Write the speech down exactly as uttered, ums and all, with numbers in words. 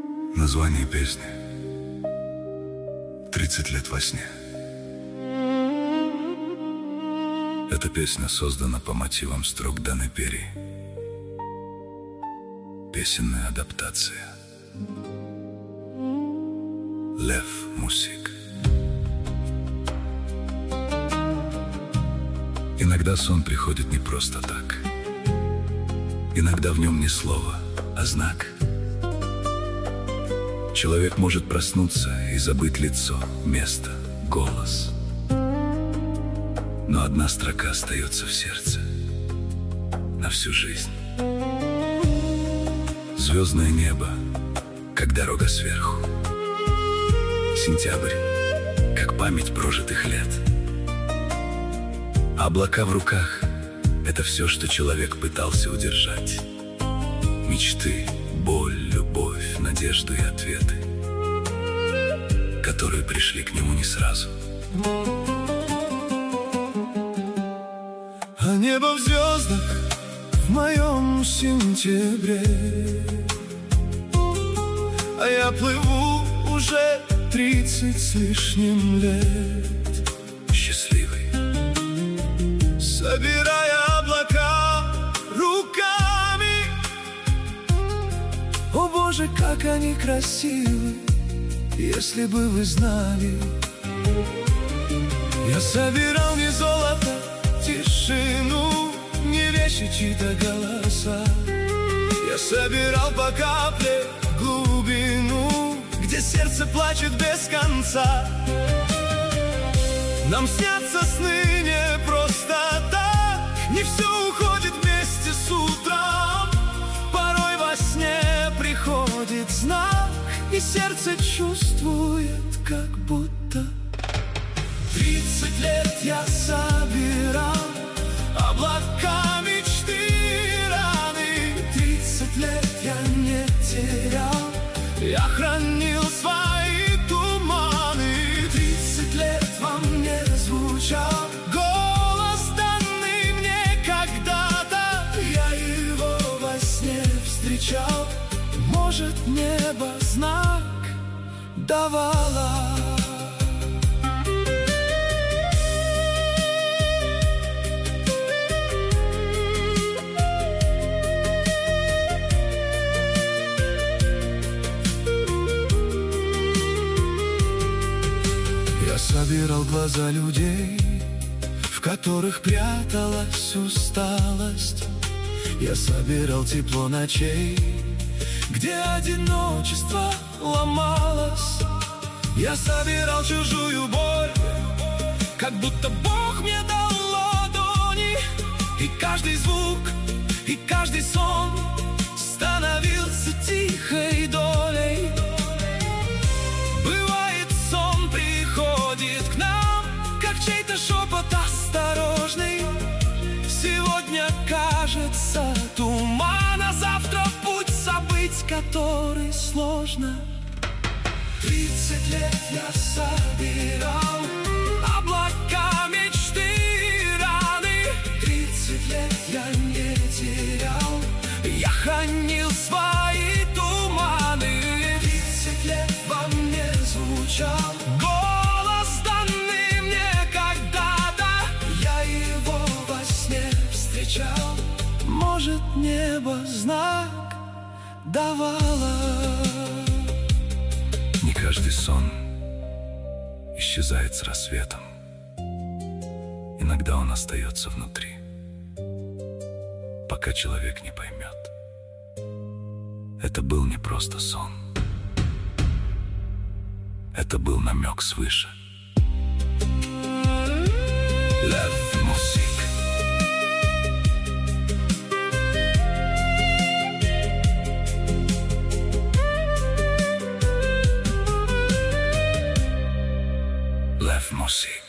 Название песни «тридцать лет во сне». Эта песня создана по мотивам строк Даны Перри. Песенная адаптация. Лев Мусик. Иногда сон приходит не просто так. Иногда в нем не слово, а знак. Человек может проснуться и забыть лицо, место, голос. Но одна строка остается в сердце на всю жизнь. Звездное небо, как дорога сверху. Сентябрь, как память прожитых лет. А облака в руках — это все, что человек пытался удержать. Мечты, боль, любовь, надежду и ответы, которые пришли к нему не сразу. А небо в звездах в моем сентябре, а я плыву уже тридцать с лишним лет, Счастливый, собирая облака руками. О Боже, как они красивы, если бы вы знали. Я собирал не золото, тишину, не вещи, чьи-то голоса. Я собирал по капле глубину, где сердце плачет без конца. Нам снятся сны не просто так, не все уходит вместе с утром. Порой во сне приходит знак, и сердце чувствует, как будто тридцать лет я собирал облака, мечты, раны. Тридцать лет я не терял, я хранил свои туманы. Тридцать лет во мне звучал голос, данный мне когда-то. Я его во сне встречал. Может, небо знак давало. Я собирал глаза людей, в которых пряталась усталость. Я собирал тепло ночей, где одиночество ломалось. Я собирал чужую боль, как будто Бог мне дал ладони. И каждый звук, и каждый сон становился тихой долей. Бывает, сон приходит к нам, как чей-то шепот осторожный. Сегодня кажется туман, а завтра путь, забыть который сложно. Тридцать лет я собирал облака, мечты, раны. Тридцать лет я не терял, я хранил свои туманы. Тридцать лет во мне звучал голос, данный мне когда-то. Я его во сне встречал. Может, небо знак давало. не каждый сон исчезает с рассветом. Иногда он остается внутри, пока человек не поймет. Это был не просто сон. Это был намек свыше. Лев Мусик. Left Mossi.